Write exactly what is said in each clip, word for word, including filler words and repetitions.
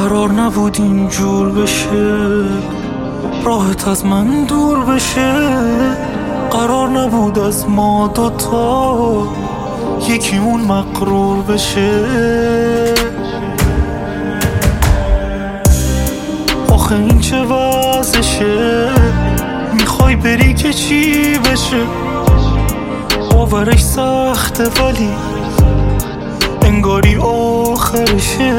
قرار نبود اینجور بشه، راحت از من دور بشه. قرار نبود از ما دوتا یکی اون مقرور بشه. آخه این چه وضعشه؟ میخوای بری که چی بشه؟ باورش سخته ولی انگاری آخرشه.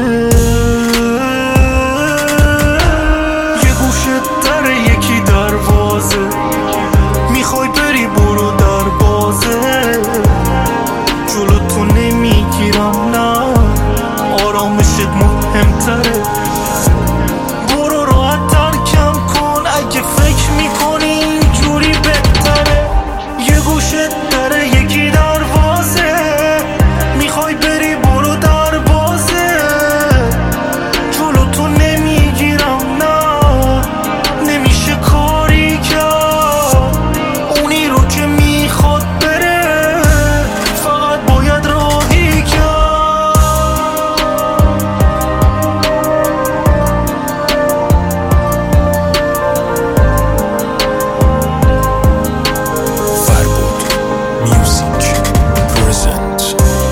یه گوشه در یکی دروازه، میخوای بری برو در بازه. جلو تو نمیگیرم نه، آرامشت مهمتره. برو راحت ترکم کن اگه فکر میکنی اینجوری بهتره. یه گوشه در یکی دروازه، میخوای بری برو در بازه. جلو تو نمیگیرم نه، نمیشه کاری کرد. اونی رو که میخواد بره فقط باید راهی کرد. فربود میوزیک پرزنت.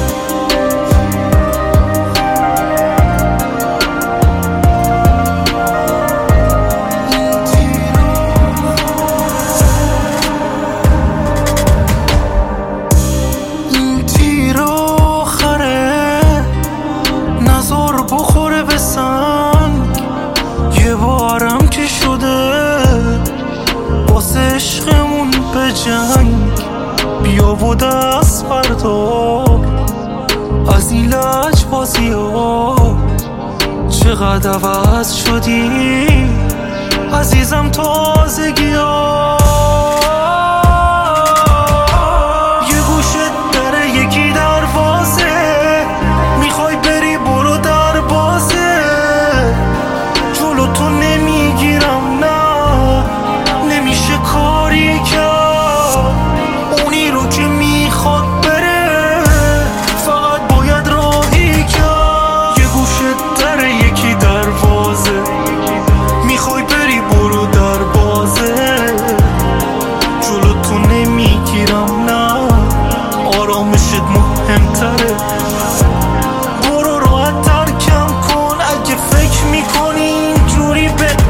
این تیر آخره، نظر بخوره به سنگ. یه بارم که شده واسه عشقمون به جنگ. بیا و دست بردار از این لج بازی ها. چقدر عوض شدی عزیزم تازگی ها. یه گوشه در یکی دروازه، میخوای بری برو در بازه. جلو تو نمیگیرم نه، نمیشه کاری کرد. اونی رو که میخواد بره فقط باید راهی کرد. یه گوشه در یکی دروازه، میخوای بری برو در بازه. جلو تو نمیگیرم نه، آرامشت مهمتره. برو راحت ترکم کن اگه فکر میکنی اینجوری بهتره.